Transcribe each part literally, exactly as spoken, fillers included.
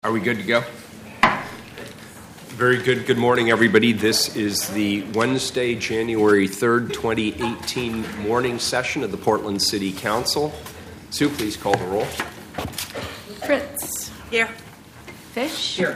Are we good to go? Very good. Good morning, everybody. This is the Wednesday, January third, twenty eighteen morning session of the Portland City Council. Sue, please call the roll. Fritz. Here. Fish. Here.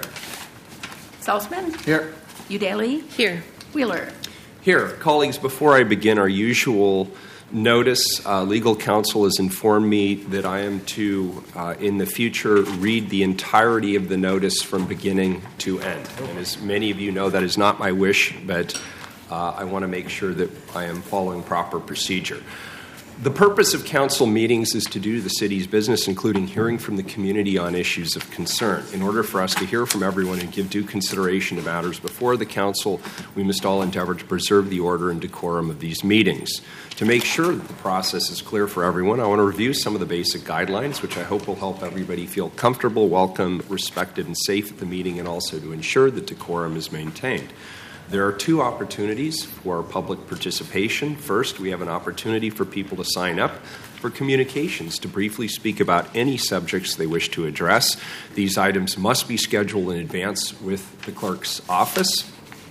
Salzman. Here. Udaley. Here. Wheeler. Here. Colleagues, before I begin our usual notice, uh, legal counsel has informed me that I am to, uh, in the future, read the entirety of the notice from beginning to end. And as many of you know, that is not my wish, but uh, I want to make sure that I am following proper procedure. The purpose of council meetings is to do the city's business, including hearing from the community on issues of concern. In order for us to hear from everyone and give due consideration to matters before the council, we must all endeavor to preserve the order and decorum of these meetings. To make sure that the process is clear for everyone, I want to review some of the basic guidelines, which I hope will help everybody feel comfortable, welcome, respected, and safe at the meeting, and also to ensure that decorum is maintained. There are two opportunities for public participation. First, we have an opportunity for people to sign up for communications to briefly speak about any subjects they wish to address. These items must be scheduled in advance with the clerk's office.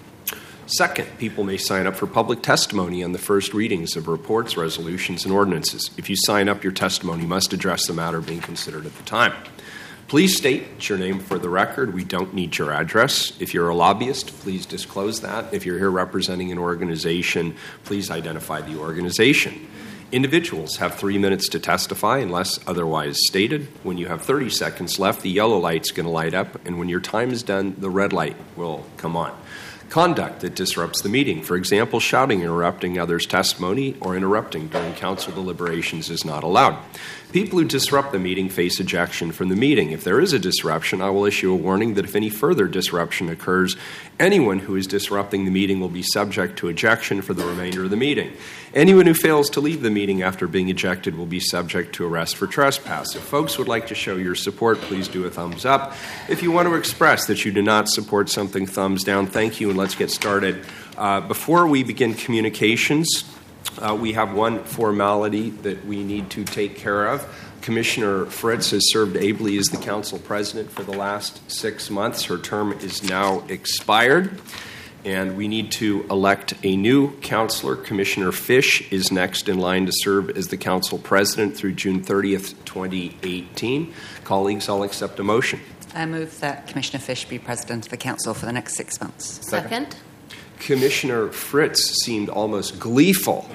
Second, people may sign up for public testimony on the first readings of reports, resolutions, and ordinances. If you sign up, your testimony must address the matter being considered at the time. Please state your name for the record. We don't need your address. If you're a lobbyist, please disclose that. If you're here representing an organization, please identify the organization. Individuals have three minutes to testify unless otherwise stated. When you have thirty seconds left, the yellow light's going to light up, and when your time is done, the red light will come on. Conduct that disrupts the meeting, for example, shouting, interrupting others' testimony, or interrupting during council deliberations is not allowed. People who disrupt the meeting face ejection from the meeting. If there is a disruption, I will issue a warning that if any further disruption occurs, anyone who is disrupting the meeting will be subject to ejection for the remainder of the meeting. Anyone who fails to leave the meeting after being ejected will be subject to arrest for trespass. If folks would like to show your support, please do a thumbs up. If you want to express that you do not support something, thumbs down. Thank you, and let's get started. Uh, before we begin communications, Uh, we have one formality that we need to take care of. Commissioner Fritz has served ably as the council president for the last six months. Her term is now expired, and we need to elect a new councilor. Commissioner Fish is next in line to serve as the council president through June thirtieth, twenty eighteen. Colleagues, I'll accept a motion. I move that Commissioner Fish be president of the council for the next six months. Second. Commissioner Fritz seemed almost gleeful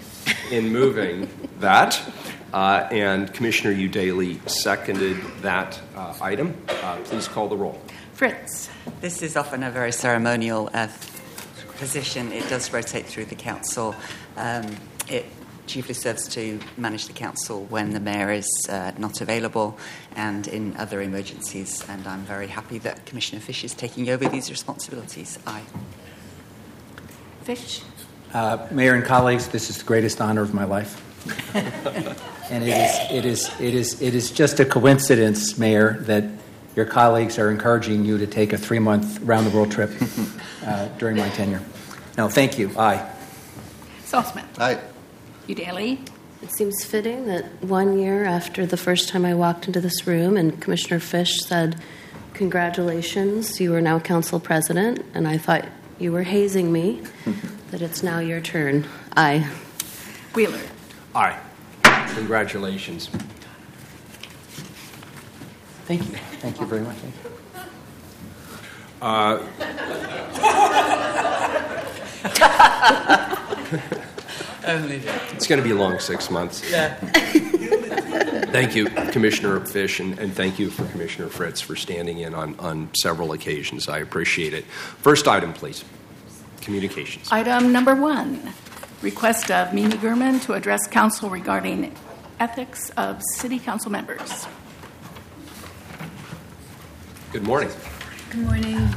in moving that, uh, and Commissioner Udaley seconded that uh, item. Uh, please call the roll. Fritz. This is often a very ceremonial uh, position. It does rotate through the council. Um, it chiefly serves to manage the council when the mayor is uh, not available and in other emergencies, and I'm very happy that Commissioner Fish is taking over these responsibilities. Aye. Fish. Uh, Mayor and colleagues, this is the greatest honor of my life, and it is it is it is it is just a coincidence, Mayor, that your colleagues are encouraging you to take a three-month round-the-world trip uh, during my tenure. No, thank you. Aye. Salzman. Aye. Udaley. It seems fitting that one year after the first time I walked into this room and Commissioner Fish said, "Congratulations, you are now council president," and I thought you were hazing me, that it's now your turn. Aye. Wheeler. Aye. Congratulations. Thank you. Thank you very much. Thank you. Uh, Only it's going to be a long six months. Yeah. Thank you, Commissioner Fish, and, and thank you for Commissioner Fritz for standing in on, on several occasions. I appreciate it. First item, please. Communications. Item number one. Request of Mimi Gurman to address council regarding ethics of city council members. Good morning. Good morning.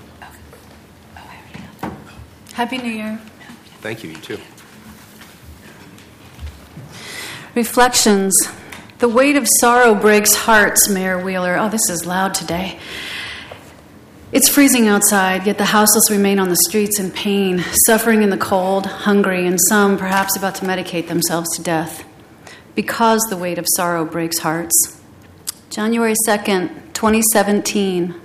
Happy New Year. Thank you, you too. Reflections. The weight of sorrow breaks hearts, Mayor Wheeler. Oh, this is loud today. It's freezing outside, yet the houseless remain on the streets in pain, suffering in the cold, hungry, and some perhaps about to medicate themselves to death. Because the weight of sorrow breaks hearts. January second, twenty seventeen.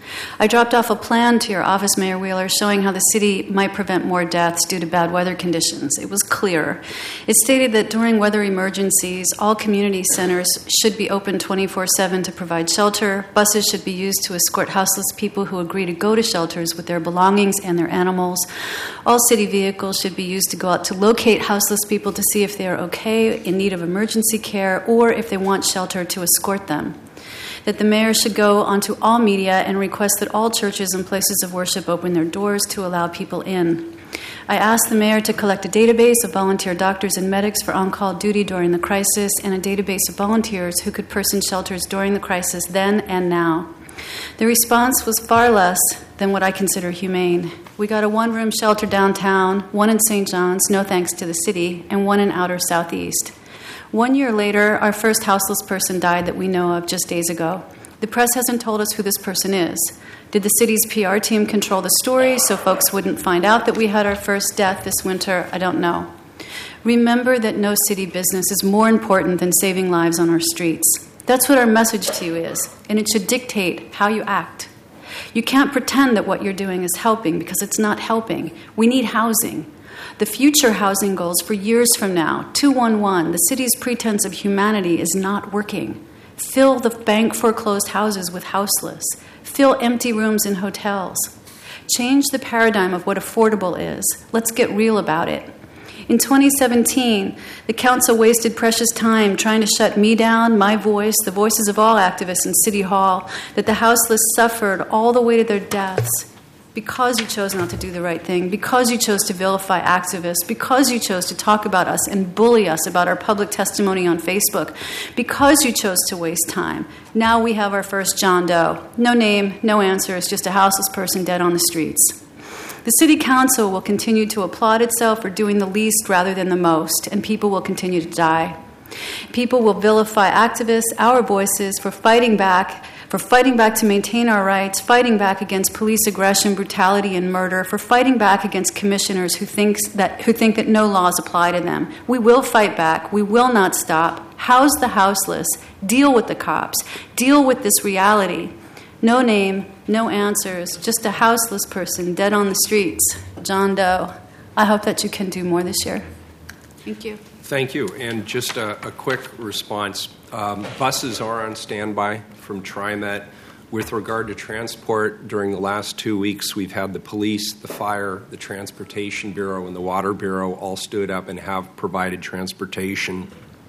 I dropped off a plan to your office, Mayor Wheeler, showing how the city might prevent more deaths due to bad weather conditions. It was clear. It stated that during weather emergencies, all community centers should be open twenty-four seven to provide shelter. Buses should be used to escort houseless people who agree to go to shelters with their belongings and their animals. All city vehicles should be used to go out to locate houseless people to see if they are okay, in need of emergency care, or if they want shelter to escort them. That the mayor should go onto all media and request that all churches and places of worship open their doors to allow people in. I asked the mayor to collect a database of volunteer doctors and medics for on-call duty during the crisis and a database of volunteers who could person shelters during the crisis then and now. The response was far less than what I consider humane. We got a one-room shelter downtown, one in Saint John's, no thanks to the city, and one in outer southeast. One year later, our first houseless person died that we know of just days ago. The press hasn't told us who this person is. Did the city's P R team control the story so folks wouldn't find out that we had our first death this winter? I don't know. Remember that no city business is more important than saving lives on our streets. That's what our message to you is, and it should dictate how you act. You can't pretend that what you're doing is helping because it's not helping. We need housing. The future housing goals for years from now, two one one, the city's pretense of humanity is not working. Fill the bank foreclosed houses with houseless. Fill empty rooms in hotels. Change the paradigm of what affordable is. Let's get real about it. In twenty seventeen, the council wasted precious time trying to shut me down, my voice, the voices of all activists in City Hall, that the houseless suffered all the way to their deaths. Because you chose not to do the right thing, because you chose to vilify activists, because you chose to talk about us and bully us about our public testimony on Facebook, because you chose to waste time. Now we have our first John Doe. No name, no answers, just a houseless person dead on the streets. The City Council will continue to applaud itself for doing the least rather than the most, and people will continue to die. People will vilify activists, our voices, for fighting back, for fighting back to maintain our rights, fighting back against police aggression, brutality, and murder, for fighting back against commissioners who thinks that who think that no laws apply to them. We will fight back. We will not stop. House the houseless. Deal with the cops. Deal with this reality. No name, no answers, just a houseless person dead on the streets. John Doe. I hope that you can do more this year. Thank you. Thank you. And just a, a quick response. Um, buses are on standby from TriMet. With regard to transport, during the last two weeks, we've had the police, the fire, the Transportation Bureau, and the Water Bureau all stood up and have provided transportation.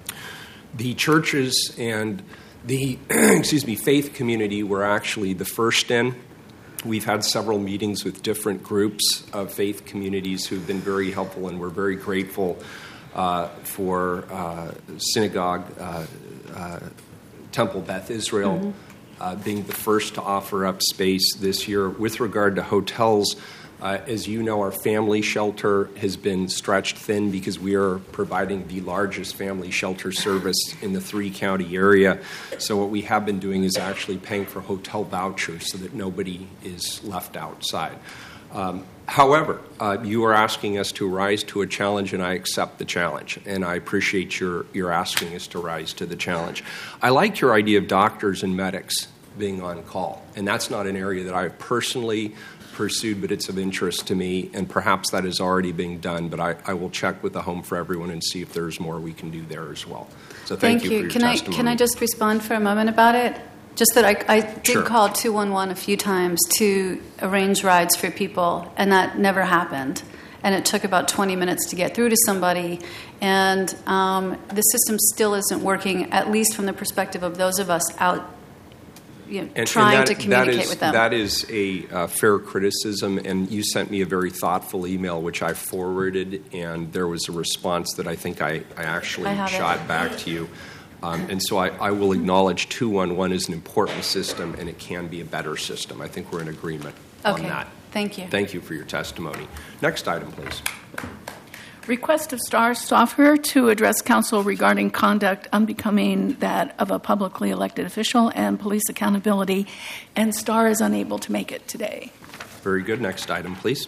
The churches and the excuse me, faith community were actually the first in. We've had several meetings with different groups of faith communities who've been very helpful, and we're very grateful uh, for uh, Synagogue, uh, uh, Temple Beth Israel, mm-hmm. uh, being the first to offer up space this year. With regard to hotels, Uh, as you know, our family shelter has been stretched thin because we are providing the largest family shelter service in the three-county area. So what we have been doing is actually paying for hotel vouchers so that nobody is left outside. Um, however, uh, you are asking us to rise to a challenge, and I accept the challenge, and I appreciate your, your asking us to rise to the challenge. I like your idea of doctors and medics being on call, and that's not an area that I personally pursued, but it's of interest to me, and perhaps that is already being done, but I, I will check with the Home for Everyone and see if there's more we can do there as well. So thank, thank you, you for your can testimony. I, can I just respond for a moment about it? Just that I, I did Sure. call two one one a few times to arrange rides for people, and that never happened. And it took about twenty minutes to get through to somebody, and um, the system still isn't working, at least from the perspective of those of us out You know, and, trying and that, to communicate that is, with them. That is a uh, fair criticism, and you sent me a very thoughtful email, which I forwarded, and there was a response that I think I, I actually I shot it. back to you. Um, and so I, I will acknowledge two one one is an important system, and it can be a better system. I think we're in agreement okay. on that. Thank you. Thank you for your testimony. Next item, please. Request of STAR software to address council regarding conduct unbecoming that of a publicly elected official and police accountability, and STAR is unable to make it today. Very good. Next item, please.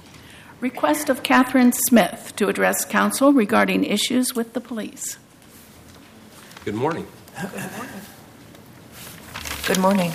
Request of Catherine Smith to address council regarding issues with the police. Good morning. Good morning.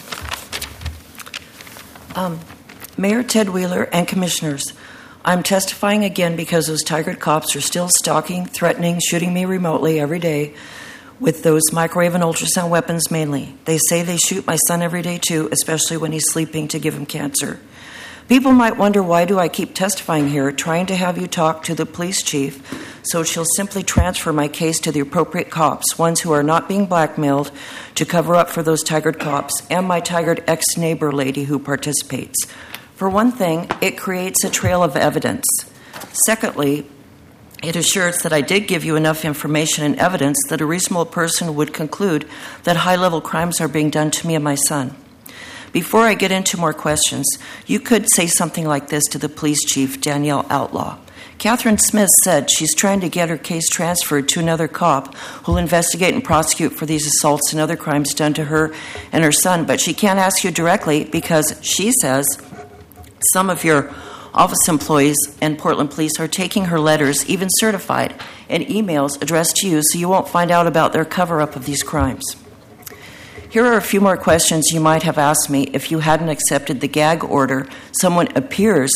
Um, Mayor Ted Wheeler and Commissioners, I'm testifying again because those Tigard cops are still stalking, threatening, shooting me remotely every day with those microwave and ultrasound weapons mainly. They say they shoot my son every day too, especially when he's sleeping to give him cancer. People might wonder, why do I keep testifying here, trying to have you talk to the police chief so she'll simply transfer my case to the appropriate cops, ones who are not being blackmailed to cover up for those Tigard cops and my Tigard ex-neighbor lady who participates. For one thing, it creates a trail of evidence. Secondly, it assures that I did give you enough information and evidence that a reasonable person would conclude that high-level crimes are being done to me and my son. Before I get into more questions, you could say something like this to the police chief, Danielle Outlaw. Catherine Smith said she's trying to get her case transferred to another cop who'll investigate and prosecute for these assaults and other crimes done to her and her son, but she can't ask you directly because she says some of your office employees and Portland police are taking her letters, even certified, and emails addressed to you so you won't find out about their cover-up of these crimes. Here are a few more questions you might have asked me if you hadn't accepted the gag order someone appears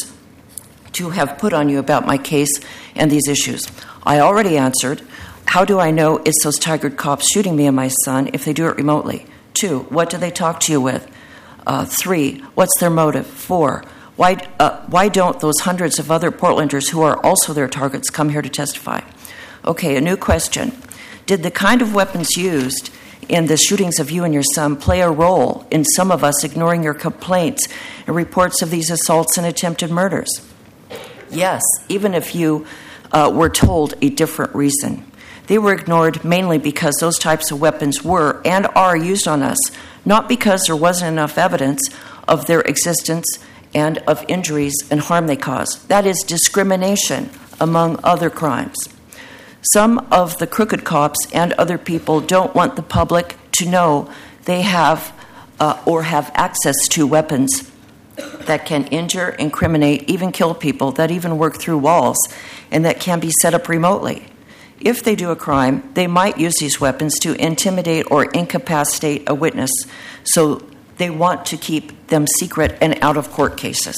to have put on you about my case and these issues. I already answered. How do I know it's those Tigard cops shooting me and my son if they do it remotely? Two, what do they talk to you with? Uh, three, what's their motive? Four, why, uh, why don't those hundreds of other Portlanders who are also their targets come here to testify? Okay, a new question. Did the kind of weapons used in the shootings of you and your son play a role in some of us ignoring your complaints and reports of these assaults and attempted murders? Yes, even if you uh, were told a different reason. They were ignored mainly because those types of weapons were and are used on us, not because there wasn't enough evidence of their existence and of injuries and harm they cause. That is discrimination, among other crimes. Some of the crooked cops and other people don't want the public to know they have uh, or have access to weapons that can injure, incriminate, even kill people, that even work through walls, and that can be set up remotely. If they do a crime, they might use these weapons to intimidate or incapacitate a witness, so they want to keep them secret and out of court cases.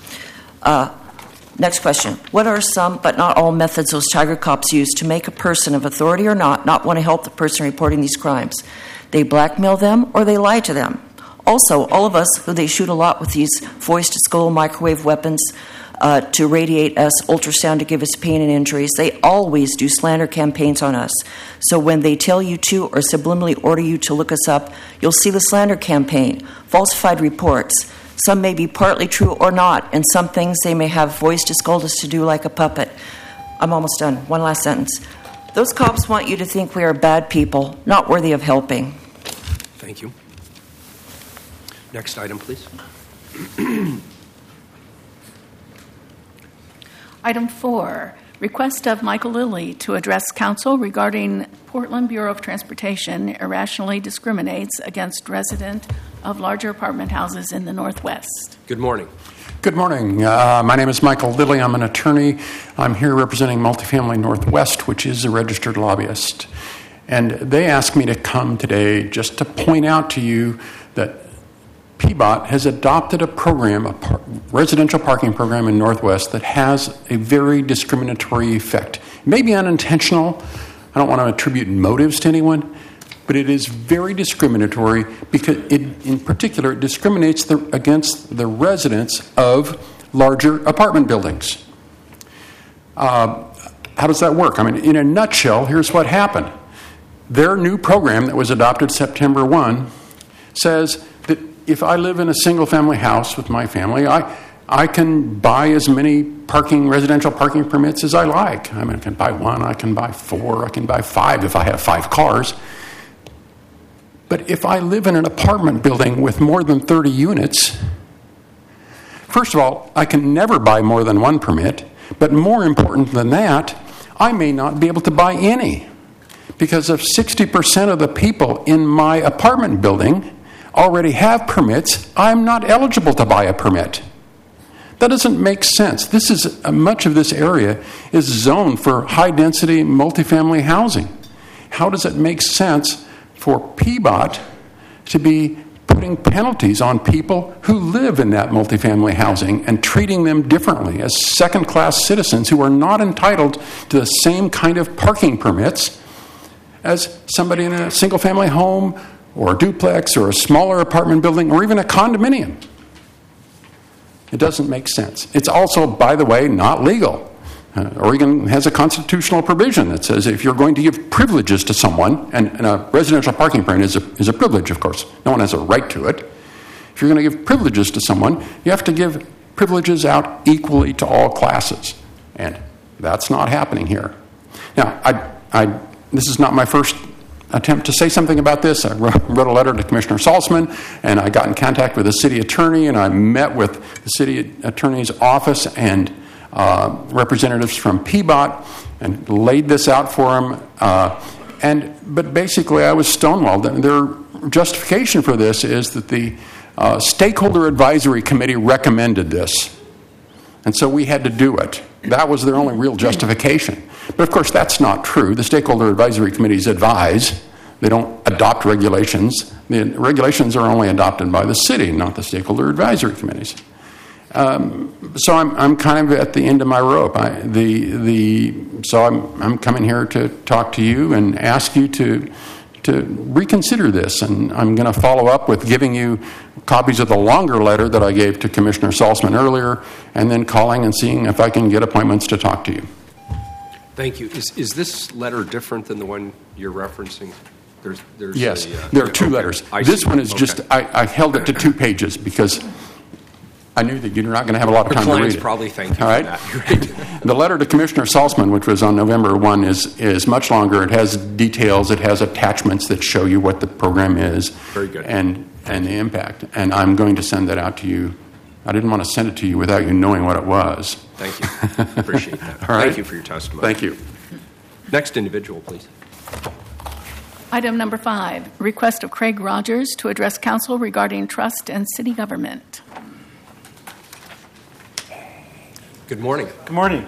Uh, Next question. What are some, but not all, methods those Tigard cops use to make a person of authority or not, not want to help the person reporting these crimes? They blackmail them or they lie to them. Also, all of us who they shoot a lot with these voice-to-skull microwave weapons uh, to radiate us, ultrasound to give us pain and injuries, they always do slander campaigns on us. So when they tell you to or subliminally order you to look us up, you'll see the slander campaign, falsified reports. Some may be partly true or not, and some things they may have voice to scold us to do like a puppet. I'm almost done. One last sentence. Those cops want you to think we are bad people, not worthy of helping. Thank you. Next item, please. Item four, request of Michael Lilly to address council regarding Portland Bureau of Transportation irrationally discriminates against residents of larger apartment houses in the Northwest. Good morning. Good morning. Uh, my name is Michael Lilly. I'm an attorney. I'm here representing Multifamily Northwest, which is a registered lobbyist. And they asked me to come today just to point out to you that P B O T has adopted a program, a par- residential parking program in Northwest that has a very discriminatory effect. It may be unintentional. I don't want to attribute motives to anyone, but it is very discriminatory because it, in particular, it discriminates the, against the residents of larger apartment buildings. Uh, how does that work? I mean, in a nutshell, here's what happened. Their new program that was adopted September first says that if I live in a single-family house with my family, I I can buy as many parking residential parking permits as I like. I mean, I can buy one, I can buy four, I can buy five if I have five cars. But if I live in an apartment building with more than thirty units, first of all, I can never buy more than one permit. But more important than that, I may not be able to buy any. Because if sixty percent of the people in my apartment building already have permits, I'm not eligible to buy a permit. That doesn't make sense. This is uh, much of this area is zoned for high-density multifamily housing. How does it make sense for P B O T to be putting penalties on people who live in that multifamily housing and treating them differently as second-class citizens who are not entitled to the same kind of parking permits as somebody in a single-family home or a duplex or a smaller apartment building or even a condominium. It doesn't make sense. It's also, by the way, not legal. Uh, Oregon has a constitutional provision that says if you're going to give privileges to someone, and, and a residential parking permit is a, is a privilege, of course. No one has a right to it. If you're going to give privileges to someone, you have to give privileges out equally to all classes. And that's not happening here. Now, I, I, this is not my first attempt to say something about this. I wrote a letter to Commissioner Salzman, and I got in contact with the city attorney, and I met with the city attorney's office and Uh, representatives from P B O T and laid this out for them. Uh, and but basically, I was stonewalled. Their justification for this is that the uh, Stakeholder Advisory Committee recommended this, and so we had to do it. That was their only real justification. But of course, that's not true. The Stakeholder Advisory Committees advise. They don't adopt regulations. The regulations are only adopted by the city, not the Stakeholder Advisory Committees. Um, so I'm I'm kind of at the end of my rope. I, the the so I'm I'm coming here to talk to you and ask you to to reconsider this, and I'm going to follow up with giving you copies of the longer letter that I gave to Commissioner Salzman earlier, and then calling and seeing if I can get appointments to talk to you. Thank you. Is is this letter different than the one you're referencing? There's there's yes, a, uh, there are two okay. letters. I this see. one is okay. just I, I held it to two pages because I knew that you're not going to have a lot of Our time to read clients it. probably thank you All right? for that. Great. The letter to Commissioner Salzman, which was on November first, is is much longer. It has details. It has attachments that show you what the program is. Very good. And, and the impact. And I'm going to send that out to you. I didn't want to send it to you without you knowing what it was. Thank you. Appreciate that. All right. Thank you for your testimony. Thank you. Next individual, please. Item number five, request of Craig Rogers to address council regarding trust and city government. Good morning. Good morning.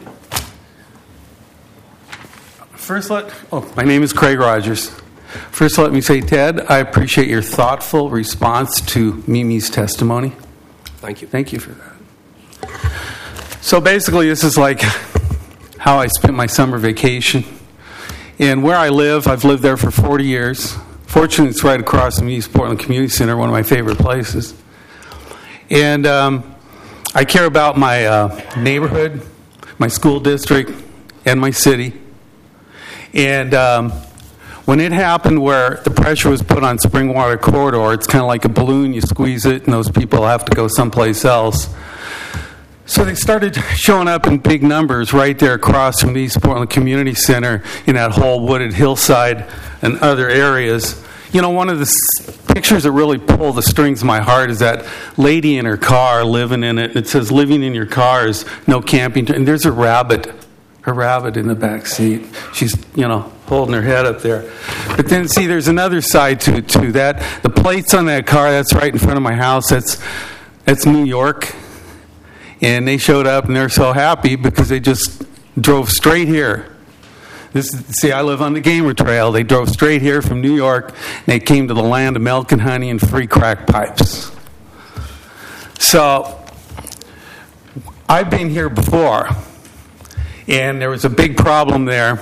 First, let oh, my name is Craig Rogers. First, let me say, Ted, I appreciate your thoughtful response to Mimi's testimony. Thank you. Thank you for that. So basically, this is like how I spent my summer vacation. And where I live, I've lived there for forty years. Fortunately, it's right across from East Portland Community Center, one of my favorite places. And um, I care about my uh, neighborhood, my school district, and my city. And um, when it happened where the pressure was put on Springwater Corridor, it's kind of like a balloon. You squeeze it, and those people have to go someplace else. So they started showing up in big numbers right there across from the East Portland Community Center in that whole wooded hillside and other areas. You know, one of the s- pictures that really pull the strings of my heart is that lady in her car living in it. It says, living in your car is no camping. And there's a rabbit, a rabbit in the back seat. She's, you know, holding her head up there. But then, see, there's another side to to that. The plates on that car, that's right in front of my house, that's that's New York. And they showed up, and they're so happy because they just drove straight here. This, see, I live on the Gamer Trail. They drove straight here from New York, and they came to the land of milk and honey and free crack pipes. So, I've been here before, and there was a big problem there.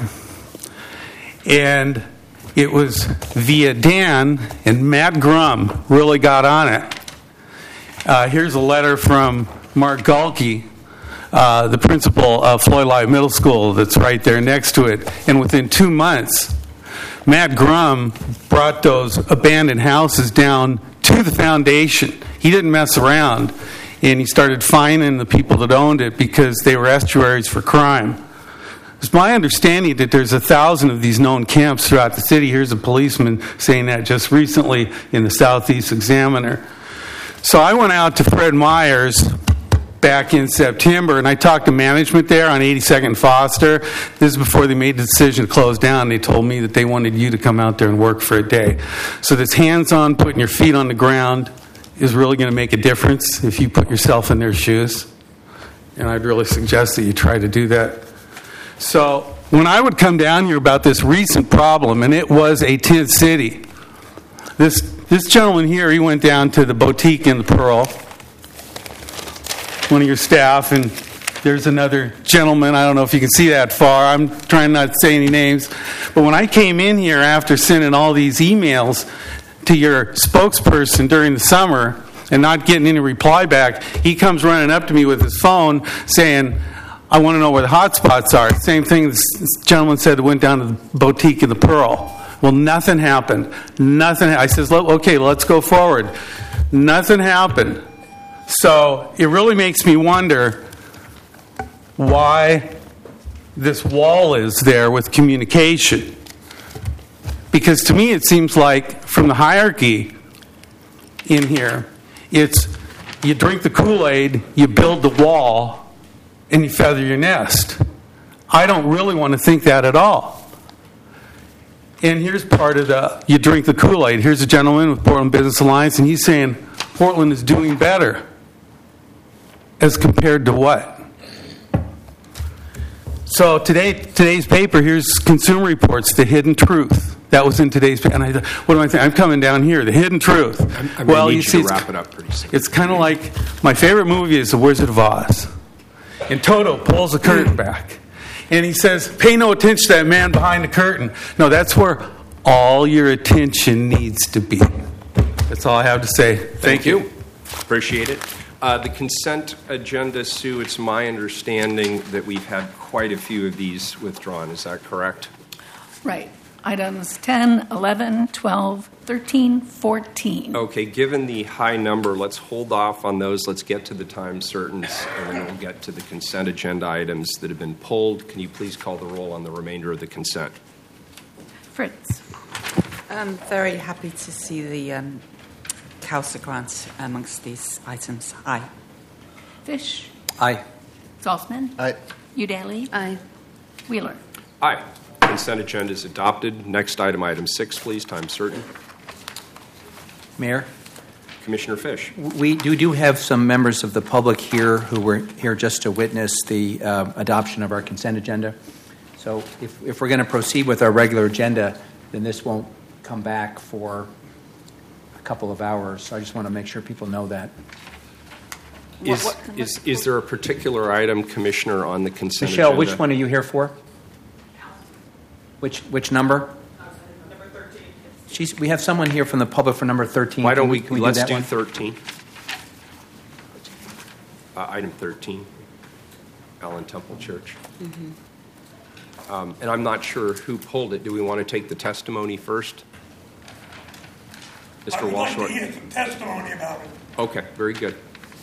And it was via Dan, and Matt Grum really got on it. Uh, here's a letter from Mark Galkey, uh, the principal of Floyd Live Middle School, that's right there next to it. And within two months, Matt Grum brought those abandoned houses down to the foundation. He didn't mess around, and he started fining the people that owned it because they were estuaries for crime. It's my understanding that there's a thousand of these known camps throughout the city. Here's a policeman saying that just recently in the Southeast Examiner. So I went out to Fred Meyer's back in September, and I talked to management there on eighty-second Foster. This is before they made the decision to close down. They told me that they wanted you to come out there and work for a day. So this hands-on, putting your feet on the ground is really going to make a difference if you put yourself in their shoes. And I'd really suggest that you try to do that. So when I would come down here about this recent problem, and it was a tent city, this this gentleman here, he went down to the boutique in the Pearl, one of your staff, and there's another gentleman. I don't know if you can see that far. I'm trying not to say any names. But when I came in here after sending all these emails to your spokesperson during the summer and not getting any reply back, he comes running up to me with his phone saying, I want to know where the hot spots are. Same thing this gentleman said that went down to the boutique in the Pearl. Well, nothing happened. Nothing. I says, okay, let's go forward. Nothing happened. So it really makes me wonder why this wall is there with communication. Because to me it seems like from the hierarchy in here, it's you drink the Kool-Aid, you build the wall, and you feather your nest. I don't really want to think that at all. And here's part of the, you drink the Kool-Aid. Here's a gentleman with Portland Business Alliance, and he's saying Portland is doing better. As compared to what? So today, today's paper, here's Consumer Reports, The Hidden Truth. That was in today's paper. And I thought, what am I thinking? I'm coming down here, The Hidden Truth. I'm, I'm well, need you you see, to wrap it up pretty soon. It's kind of like, my favorite movie is The Wizard of Oz. And Toto pulls the curtain back. And he says, pay no attention to that man behind the curtain. No, that's where all your attention needs to be. That's all I have to say. Thank, Thank you. you. Appreciate it. Uh, the consent agenda, Sue, it's my understanding that we've had quite a few of these withdrawn. Is that correct? Right. Items ten, eleven, twelve, thirteen, fourteen. Okay, given the high number, let's hold off on those. Let's get to the time certains, and then we'll get to the consent agenda items that have been pulled. Can you please call the roll on the remainder of the consent? Fritz. I'm very happy to see the um, CAUSA grant amongst these items. Aye. Fish. Aye. Saltzman. Aye. Udaley. Aye. Wheeler. Aye. Consent agenda is adopted. Next item, item six, please. Time certain. Mayor? Commissioner Fish. We do, do have some members of the public here who were here just to witness the uh, adoption of our consent agenda. So if, if we're going to proceed with our regular agenda, then this won't come back for a couple of hours. So I just want to make sure people know that. Is, what, what, is, is there a particular item, Commissioner, on the consent Michelle, agenda? which one are you here for? Which which number? Number thirteen. She's, we have someone here from the public for number thirteen. Why don't we, can we let's do, that do one? thirteen. Uh, item thirteen, Allen Temple Church. Mm-hmm. Um, and I'm not sure who pulled it. Do we want to take the testimony first? Mister I would Walsh. like to hear some testimony about it. Okay, very good.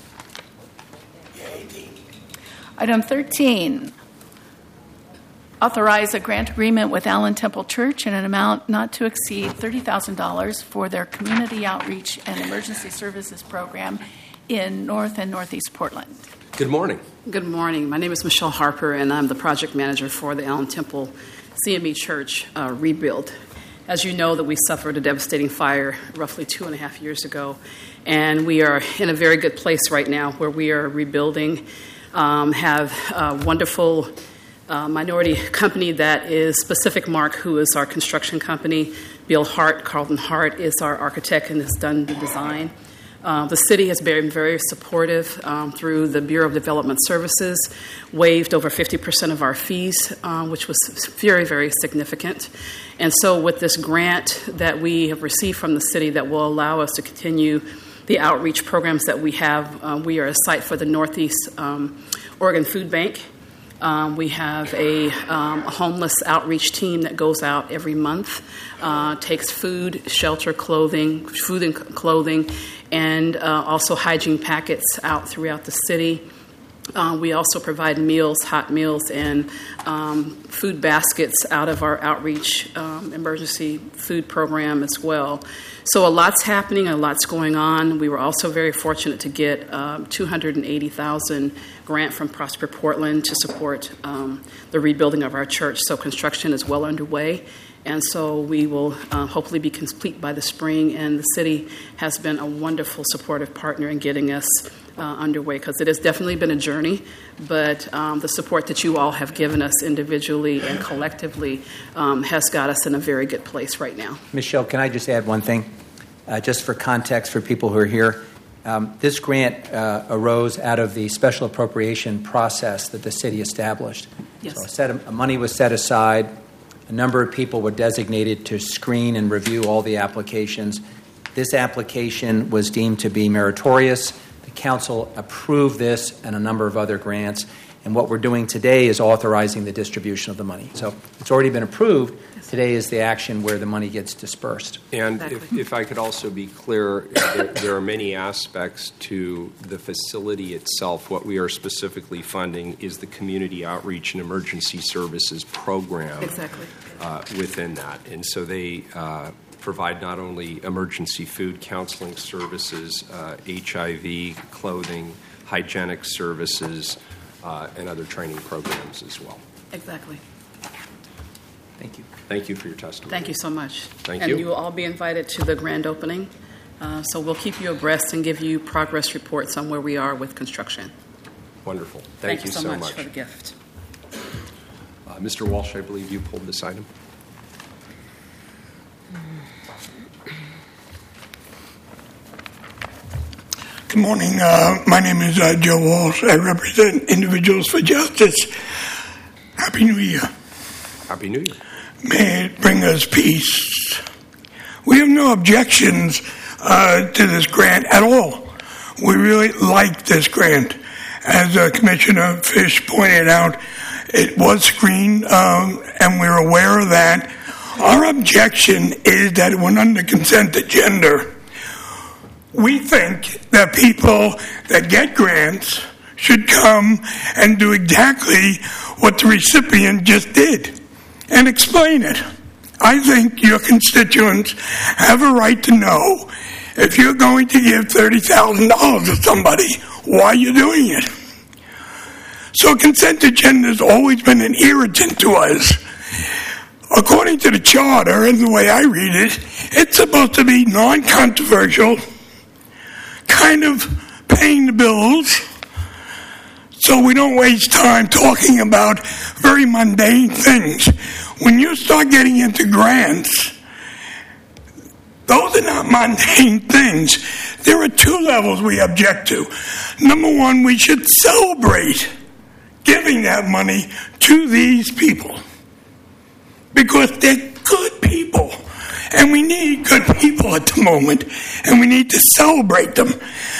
Item thirteen. Authorize a grant agreement with Allen Temple Church in an amount not to exceed thirty thousand dollars for their community outreach and emergency services program in North and Northeast Portland. Good morning. Good morning. My name is Michelle Harper, and I'm the project manager for the Allen Temple C M E Church uh, rebuild. As you know, that we suffered a devastating fire roughly two and a half years ago, and we are in a very good place right now where we are rebuilding, um, have a wonderful Uh, minority company that is Pacific Mark, who is our construction company. Bill Hart, Carlton Hart, is our architect and has done the design. Uh, the city has been very supportive um, through the Bureau of Development Services, waived over fifty percent of our fees, uh, which was very, very significant. And so with this grant that we have received from the city that will allow us to continue the outreach programs that we have, uh, we are a site for the Northeast um, Oregon Food Bank. Um, we have a, um, a homeless outreach team that goes out every month, uh, takes food, shelter, clothing, food and clothing, and uh, also hygiene packets out throughout the city. Uh, we also provide meals, hot meals, and um, food baskets out of our outreach um, emergency food program as well. So a lot's happening, a lot's going on. We were also very fortunate to get um, two hundred eighty thousand dollars grant from Prosper Portland to support um, the rebuilding of our church. So construction is well underway. And so we will uh, hopefully be complete by the spring. And the city has been a wonderful supportive partner in getting us uh, underway, because it has definitely been a journey. But um, the support that you all have given us individually and collectively um, has got us in a very good place right now. Michelle, can I just add one thing? Uh, just for context for people who are here, um, this grant uh, arose out of the special appropriation process that the city established. Yes. So a set of, money was set aside. A number of people were designated to screen and review all the applications. This application was deemed to be meritorious. The council approved this and a number of other grants. And what we're doing today is authorizing the distribution of the money. So it's already been approved. Today is the action where the money gets dispersed. And Exactly. if, if I could also be clear, there, there are many aspects to the facility itself. What we are specifically funding is the Community Outreach and Emergency Services program Exactly. uh, within that. And so they uh, provide not only emergency food counseling services, uh, H I V, clothing, hygienic services, uh, and other training programs as well. Exactly. Thank you. Thank you for your testimony. Thank you so much. Thank and you. you will all be invited to the grand opening. Uh, so we'll keep you abreast and give you progress reports on where we are with construction. Wonderful. Thank, you so, so much, much. for the gift. Uh, Mister Walsh, I believe you pulled this item. Good morning. Uh, my name is uh, Joe Walsh. I represent Individuals for Justice. Happy New Year. Happy New Year. May it bring us peace. We have no objections uh, to this grant at all. We really like this grant. As uh, Commissioner Fish pointed out, it was screened, um, and we're aware of that. Our objection is that it went under consent agenda. We think that people that get grants should come and do exactly what the recipient just did and explain it. I think your constituents have a right to know if you're going to give thirty thousand dollars to somebody, why you're doing it. So consent agenda has always been an irritant to us. According to the charter and the way I read it, it's supposed to be non-controversial, kind of paying the bills, so we don't waste time talking about very mundane things. When you start getting into grants, those are not mundane things. There are two levels we object to. Number one, we should celebrate giving that money to these people because they're good people. And we need good people at the moment, and we need to celebrate them.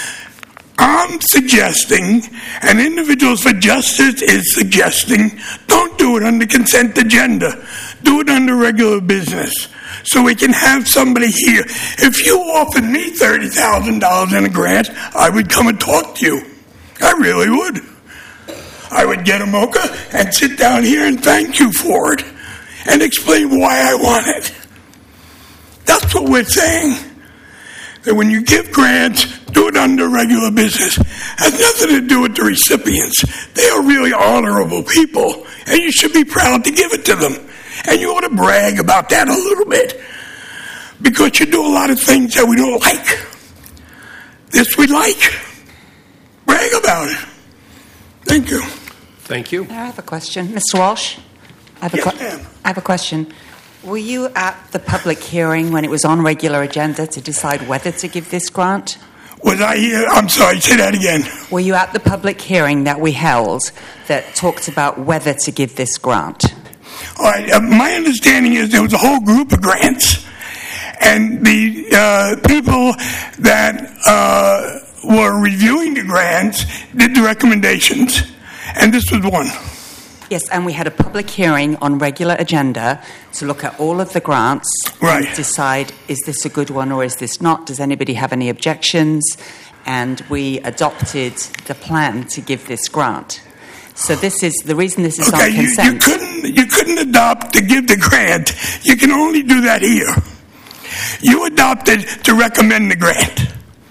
I'm suggesting, and Individuals for Justice is suggesting, don't do it under consent agenda. Do it under regular business so we can have somebody here. If you offered me thirty thousand dollars in a grant, I would come and talk to you. I really would. I would get a mocha and sit down here and thank you for it and explain why I want it. That's what we're saying. That when you give grants, do it under regular business. It has nothing to do with the recipients. They are really honorable people, and you should be proud to give it to them. And you ought to brag about that a little bit, because you do a lot of things that we don't like. This we like. Brag about it. Thank you. Thank you. I have a question. Mister Walsh? I have, yes, a, que- ma'am. I have a question. Were you at the public hearing when it was on regular agenda to decide whether to give this grant? Was I here? I'm sorry, say that again. Were you at the public hearing that we held that talked about whether to give this grant? All right, uh, my understanding is there was a whole group of grants, and the uh, people that uh, were reviewing the grants did the recommendations, and this was one. Yes, and we had a public hearing on regular agenda to look at all of the grants right. and decide, is this a good one or is this not? Does anybody have any objections? And we adopted the plan to give this grant. So this is the reason this is okay, on you, consent. you couldn't you couldn't adopt to give the grant. You can only do that here. You adopted to recommend the grant.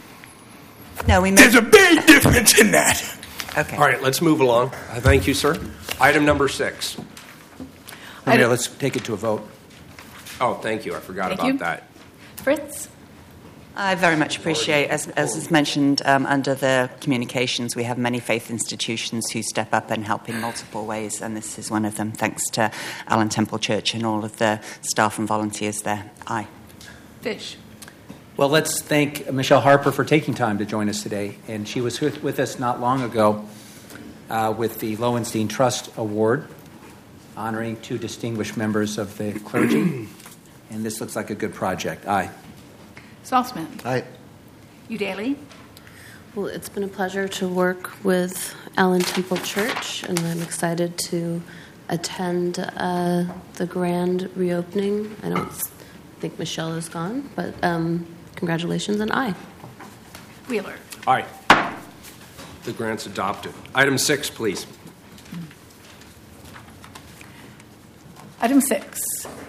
No, we made, There's a big difference in that. Okay. All right, let's move along. Uh, thank you, sir. Item number six. Mayor, let's take it to a vote. Oh, thank you. I forgot Thank about you. that. Fritz? I very much appreciate, as, as is mentioned um, under the communications, we have many faith institutions who step up and help in multiple ways, and this is one of them, thanks to Allen Temple Church and all of the staff and volunteers there. Aye. Fish? Well, let's thank Michelle Harper for taking time to join us today. And she was with, with us not long ago uh, with the Lowenstein Trust Award, honoring two distinguished members of the clergy. And this looks like a good project. Aye. Saltzman. Aye. Udaly. Well, it's been a pleasure to work with Allen Temple Church, and I'm excited to attend uh, the grand reopening. I don't think Michelle is gone, but um, congratulations, and aye. Wheeler. Aye. The grant's adopted. Item six, please. Item six,